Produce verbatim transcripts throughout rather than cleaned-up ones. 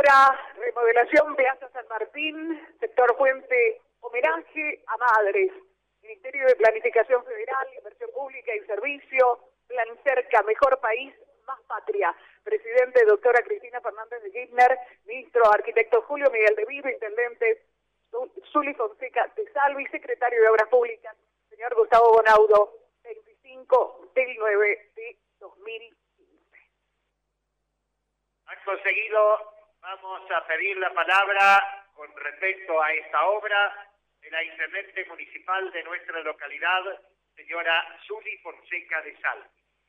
Obra, remodelación Plaza San Martín, sector Puente, homenaje a madres. Ministerio de Planificación Federal, Inversión Pública y Servicio, Plan Cerca, Mejor País, Más Patria. Presidente, doctora Cristina Fernández de Kirchner, ministro, arquitecto Julio Miguel de Vido, intendente Zuli Fonseca de Salvi, secretario de Obras Públicas, señor Gustavo Bonaudo, veinticinco del nueve de dos mil quince. Acto seguido, vamos a pedir la palabra con respecto a esta obra de la intendente municipal de nuestra localidad, señora Zuli Fonseca de Salvi.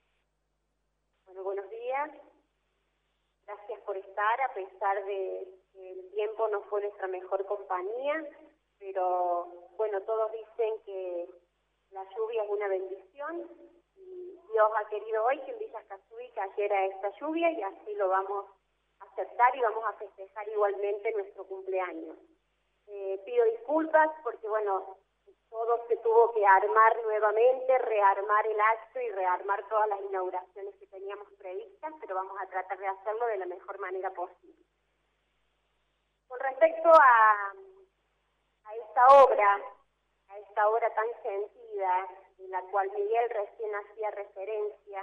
Bueno, buenos días. Gracias por estar, a pesar de que el tiempo no fue nuestra mejor compañía, pero bueno, todos dicen que la lluvia es una bendición y Dios ha querido hoy que en Villa Escazú cayera esta lluvia y así lo vamos a aceptar y vamos a festejar igualmente nuestro cumpleaños. Eh, pido disculpas porque bueno, todo se tuvo que armar nuevamente, rearmar el acto y rearmar todas las inauguraciones que teníamos previstas, pero vamos a tratar de hacerlo de la mejor manera posible. Con respecto a, a esta obra, a esta obra tan sentida, en la cual Miguel recién hacía referencia,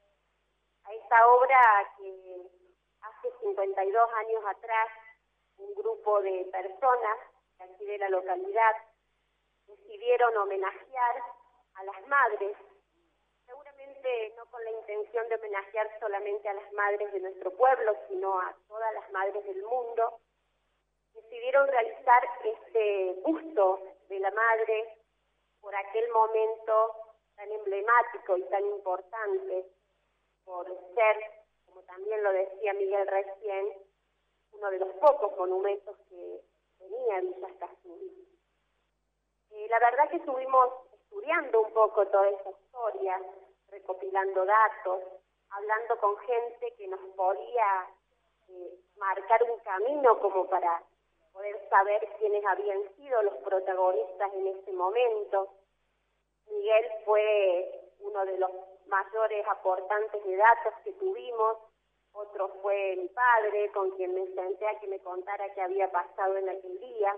a esta obra que hace cincuenta y dos años atrás, un grupo de personas de aquí de la localidad decidieron homenajear a las madres, seguramente no con la intención de homenajear solamente a las madres de nuestro pueblo, sino a todas las madres del mundo. Decidieron realizar este busto de la madre por aquel momento tan emblemático y tan importante, por ser, como también lo decía Miguel recién, uno de los pocos monumentos que tenía Villa Escazú. Eh, la verdad que estuvimos estudiando un poco toda esa historia, recopilando datos, hablando con gente que nos podía eh, marcar un camino como para poder saber quiénes habían sido los protagonistas en ese momento. Miguel fue uno de los mayores aportantes de datos que tuvimos, otro fue mi padre, con quien me senté a que me contara qué había pasado en aquel día.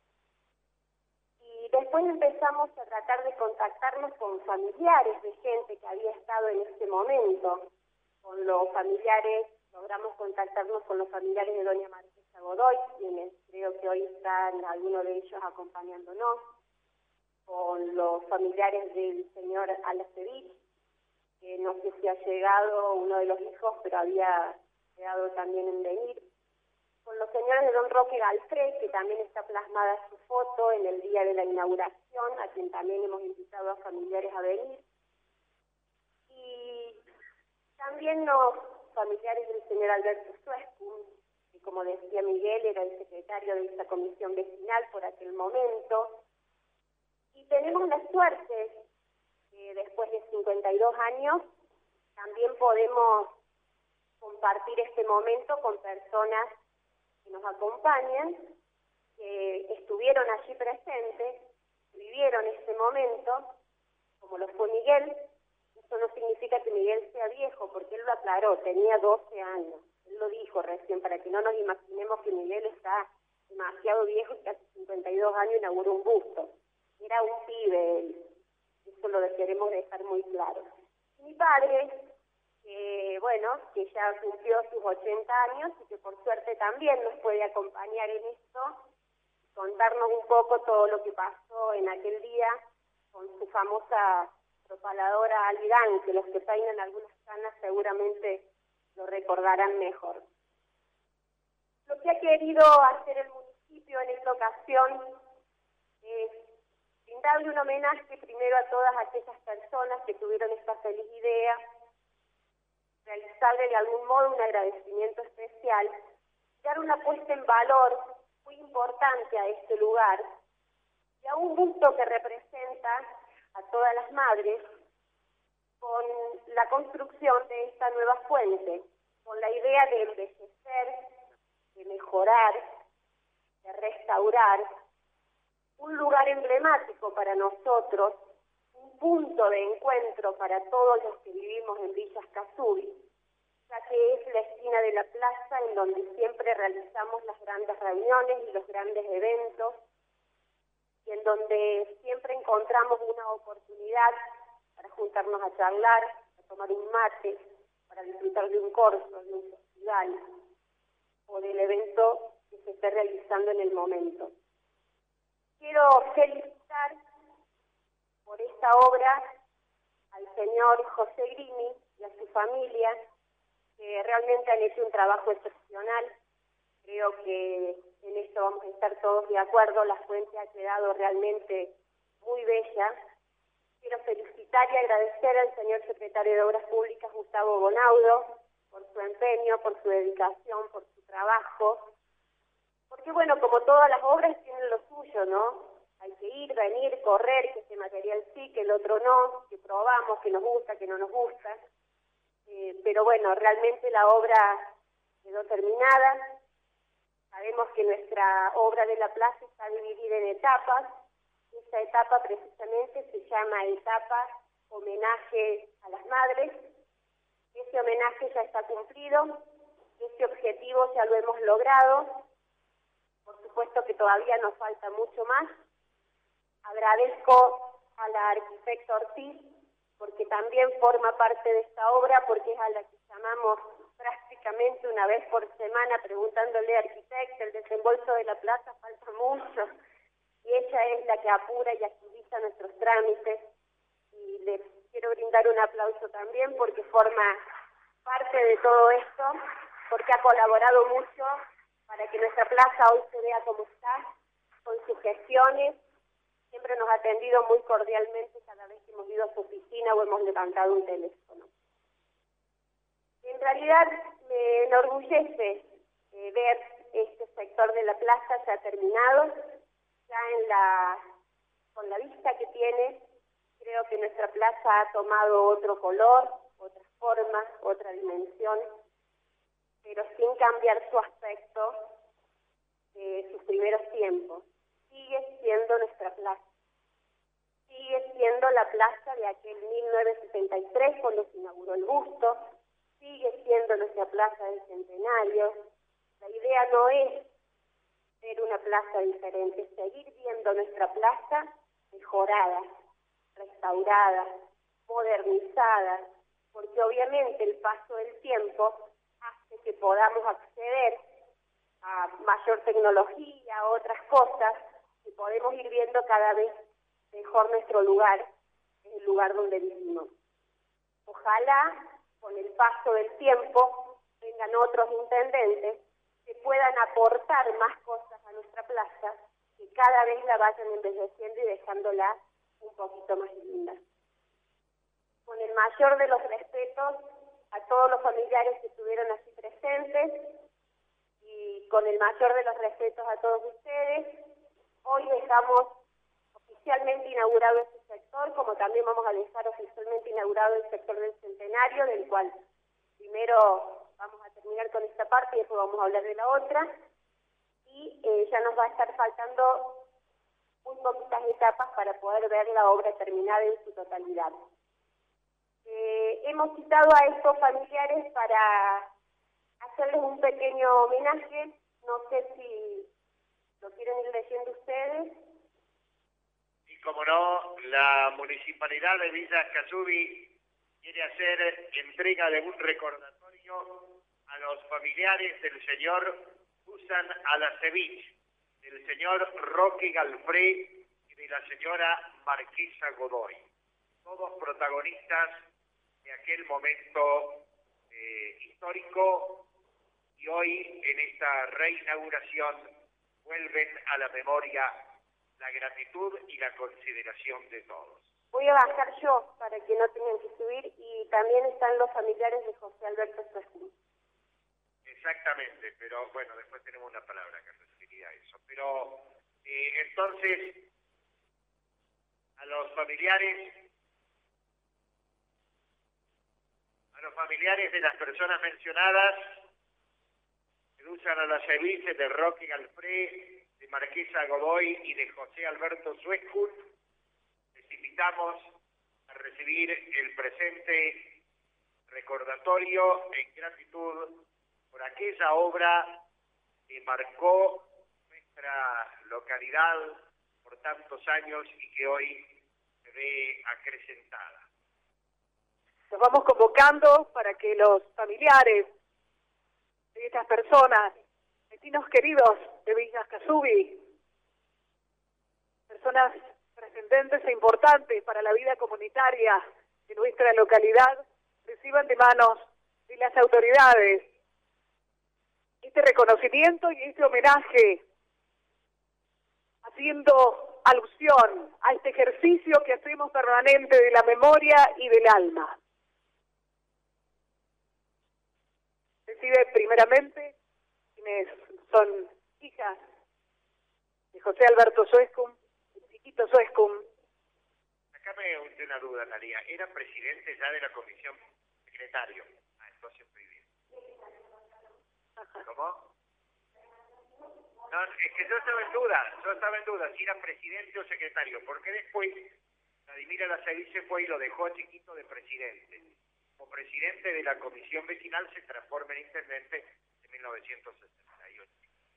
Y después empezamos a tratar de contactarnos con familiares de gente que había estado en ese momento. Con los familiares, logramos contactarnos con los familiares de doña Marquesa Godoy, quienes creo que hoy están algunos de ellos acompañándonos. Con los familiares del señor Alacevich, que no sé si ha llegado uno de los hijos, pero había quedado también en venir. Con los señores de don Roque Galfré, que también está plasmada su foto en el día de la inauguración, a quien también hemos invitado a familiares a venir. Y también los familiares del señor Alberto Suescun, que como decía Miguel, era el secretario de esta comisión vecinal por aquel momento. Y tenemos la suerte que después de cincuenta y dos años también podemos compartir este momento con personas que nos acompañan, que estuvieron allí presentes, vivieron ese momento, como lo fue Miguel. Eso no significa que Miguel sea viejo, porque él lo aclaró, tenía doce años. Él lo dijo recién, para que no nos imaginemos que Miguel está demasiado viejo y que hace cincuenta y dos años inauguró un busto. Era un pibe él, eso lo queremos dejar muy claro. Y mi padre, que bueno, que ya cumplió sus ochenta años y que por suerte también nos puede acompañar en esto, contarnos un poco todo lo que pasó en aquel día con su famosa propaladora Alidán, que los que peinan algunas canas seguramente lo recordarán mejor. Lo que ha querido hacer el municipio en esta ocasión es brindarle un homenaje primero a todas aquellas personas que tuvieron esta feliz idea, realizarle de algún modo un agradecimiento especial, dar una puesta en valor muy importante a este lugar y a un busto que representa a todas las madres con la construcción de esta nueva fuente, con la idea de envejecer, de mejorar, de restaurar, un lugar emblemático para nosotros, un punto de encuentro para todos los que vivimos en Villa Escazú, ya que es la esquina de la plaza en donde siempre realizamos las grandes reuniones y los grandes eventos, y en donde siempre encontramos una oportunidad para juntarnos a charlar, a tomar un mate, para disfrutar de un corso, de un festival o del evento que se esté realizando en el momento. Quiero felicitar por esta obra al señor José Grini y a su familia, que realmente han hecho un trabajo excepcional. Creo que en esto vamos a estar todos de acuerdo, la fuente ha quedado realmente muy bella. Quiero felicitar y agradecer al señor secretario de Obras Públicas, Gustavo Bonaudo, por su empeño, por su dedicación, por su trabajo. Porque bueno, como todas las obras tienen lo suyo, ¿no? Hay que ir, venir, correr, que este material sí, que el otro no, que probamos, que nos gusta, que no nos gusta. Eh, pero bueno, realmente la obra quedó terminada. Sabemos que nuestra obra de la plaza está dividida en etapas. Esta etapa precisamente se llama etapa homenaje a las madres. Ese homenaje ya está cumplido, ese objetivo ya lo hemos logrado. Por supuesto que todavía nos falta mucho más. Agradezco a la arquitecta Ortiz, porque también forma parte de esta obra, porque es a la que llamamos prácticamente una vez por semana preguntándole, arquitecta, el desembolso de la plaza falta mucho, y ella es la que apura y agiliza nuestros trámites, y le quiero brindar un aplauso también porque forma parte de todo esto, porque ha colaborado mucho para que nuestra plaza hoy se vea como está, con sus gestiones. Siempre nos ha atendido muy cordialmente cada vez que hemos ido a su oficina o hemos levantado un teléfono. En realidad me enorgullece eh, ver este sector de la plaza ya terminado, ya en la, con la vista que tiene. Creo que nuestra plaza ha tomado otro color, otra forma, otra dimensión, pero sin cambiar su aspecto de sus primeros tiempos. Sigue siendo nuestra plaza. Sigue siendo la plaza de aquel mil novecientos setenta y tres cuando se inauguró el busto. Sigue siendo nuestra plaza del Centenario. La idea no es ser una plaza diferente, es seguir viendo nuestra plaza mejorada, restaurada, modernizada, porque obviamente el paso del tiempo hace que podamos acceder a mayor tecnología, a otras cosas, y podemos ir viendo cada vez mejor nuestro lugar, el lugar donde vivimos. Ojalá, con el paso del tiempo, vengan otros intendentes que puedan aportar más cosas a nuestra plaza, que cada vez la vayan embelleciendo y dejándola un poquito más linda. Con el mayor de los respetos a todos los familiares que estuvieron así presentes y con el mayor de los respetos a todos ustedes, hoy dejamos oficialmente inaugurado este sector, como también vamos a dejar oficialmente inaugurado el sector del Centenario, del cual primero vamos a terminar con esta parte y después vamos a hablar de la otra, y eh, ya nos va a estar faltando muy poquitas etapas para poder ver la obra terminada en su totalidad. Eh, hemos citado a estos familiares para hacerles un pequeño homenaje, no sé si lo quieren ir leyendo ustedes. Y como no, la Municipalidad de Villa Escazubí quiere hacer entrega de un recordatorio a los familiares del señor Susan Alacevich, del señor Roque Galfré y de la señora Marquesa Godoy, todos protagonistas de aquel momento eh, histórico, y hoy en esta reinauguración vuelven a la memoria la gratitud y la consideración de todos. Voy a bajar yo para que no tengan que subir, y también están los familiares de José Alberto Suescún. Exactamente, pero bueno, después tenemos una palabra que referiría a eso. Pero eh, entonces, a los familiares, a los familiares de las personas mencionadas, de Susan Alacevich, de Roque Galfré, de Marquesa Godoy y de José Alberto Suescún, les invitamos a recibir el presente recordatorio en gratitud por aquella obra que marcó nuestra localidad por tantos años y que hoy se ve acrecentada. Nos vamos convocando para que los familiares de estas personas, vecinos queridos de Villa Escazubí, personas trascendentes e importantes para la vida comunitaria de nuestra localidad, reciban de manos de las autoridades este reconocimiento y este homenaje, haciendo alusión a este ejercicio que hacemos permanente de la memoria y del alma. Recibe primeramente quienes son hijas de José Alberto Suescum, el chiquito Suescum. Acá me unté una duda, Talía. ¿Era presidente ya de la comisión secretario? Ah, entonces estoy bien. ¿Cómo? No, es que yo estaba en duda, yo estaba en duda si era presidente o secretario, porque después Vladimir Alazarí se fue y lo dejó a Chiquito de presidente. Como presidente de la comisión vecinal se transforma en intendente en mil novecientos sesenta y ocho.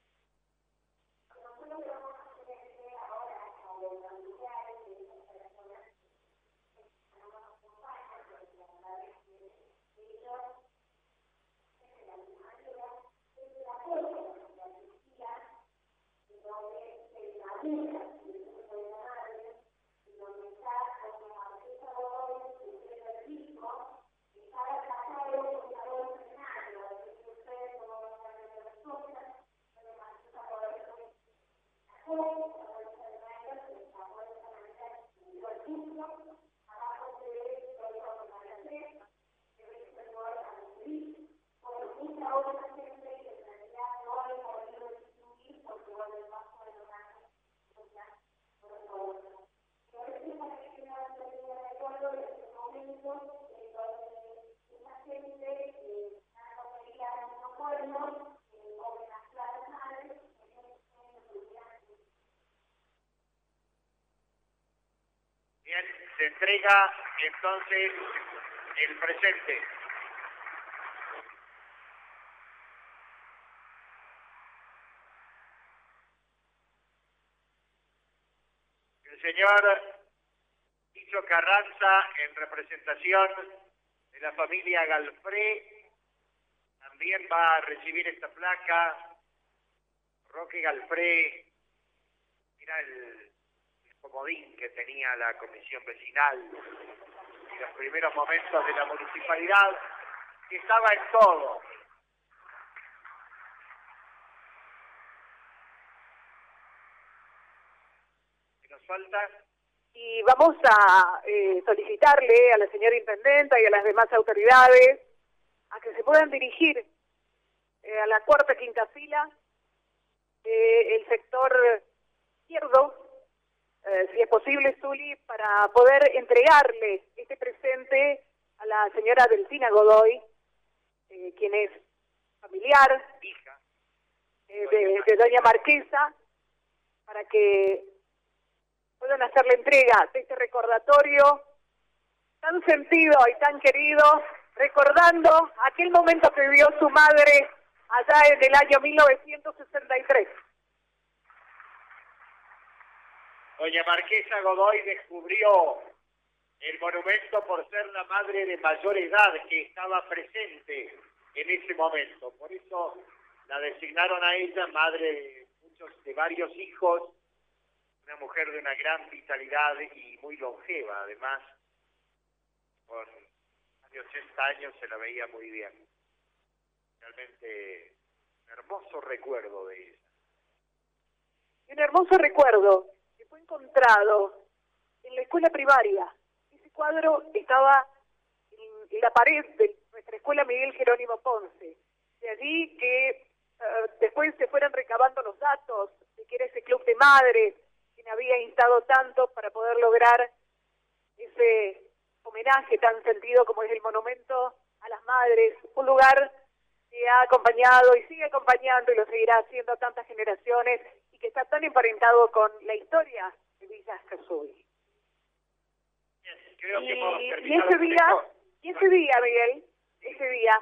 Bien, se entrega entonces el presente. El señor Ticho Carranza, en representación de la familia Galfré, también va a recibir esta placa. Roque Galfré, mira el, el comodín que tenía la comisión vecinal en los primeros momentos de la municipalidad, que estaba en todo. ¿Qué nos falta? Y vamos a eh, solicitarle a la señora intendenta y a las demás autoridades a que se puedan dirigir eh, a la cuarta quinta fila, eh, el sector izquierdo, eh, si es posible, Zuli, para poder entregarle este presente a la señora Delfina Godoy, eh, quien es familiar, Hija. Eh, de, de doña Marquesa, para que puedan hacer la entrega de este recordatorio tan sentido y tan querido, recordando aquel momento que vivió su madre allá en el año mil novecientos sesenta y tres. Doña Marquesa Godoy descubrió el monumento por ser la madre de mayor edad que estaba presente en ese momento. Por eso la designaron a ella madre de muchos, de varios hijos, una mujer de una gran vitalidad y muy longeva, además, con más de ochenta años se la veía muy bien. Realmente un hermoso recuerdo de ella. Un hermoso recuerdo que fue encontrado en la escuela primaria. Ese cuadro estaba en la pared de nuestra escuela Miguel Jerónimo Ponce. De allí que uh, después se fueran recabando los datos de que era ese club de madres quien había instado tanto para poder lograr ese homenaje tan sentido como es el monumento a las madres, un lugar que ha acompañado y sigue acompañando y lo seguirá haciendo a tantas generaciones y que está tan emparentado con la historia de Villa Escazubí. Creo Y, que hemos y terminado ese con día, esto. y ese día, Miguel, ese día.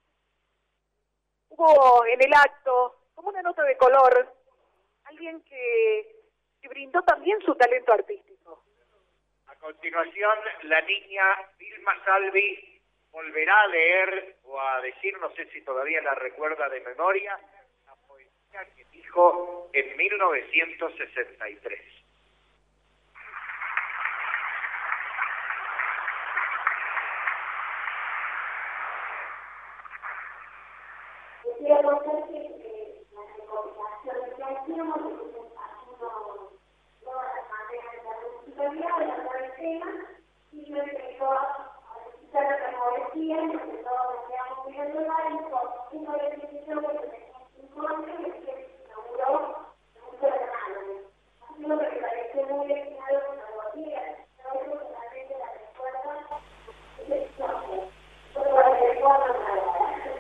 Hubo en el acto, como una nota de color, alguien que, que brindó también su talento artístico. A continuación, la niña Vilma Salvi volverá a leer o a decir, no sé si todavía la recuerda de memoria, la poesía que dijo en mil novecientos sesenta y tres. Quisiera contar que eh, la recopilación que hacíamos, haciendo todas las materias de la municipalidad, de la cuarentena, y yo empezó a visitar la poesía, y entre todos nos quedamos mirando el baile, con uno de los institutos que tenía cinco años, y que se inauguró el Museo de la Mano. Así lo que me pareció muy destinado con la poesía, pero creo que la gente la recuerda, es el choque, todo lo que recuerda nada.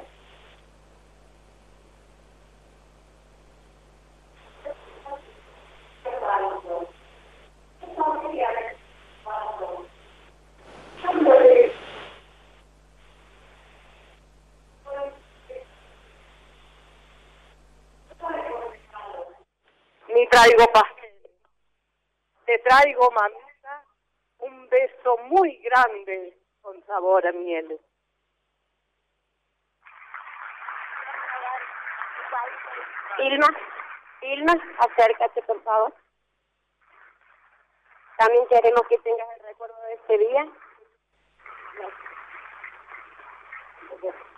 Ni traigo pastel. Te traigo, mamita, un beso muy grande con sabor a miel. Ilma, Ilma, acércate por favor. También queremos que tengas el recuerdo de este día. Gracias.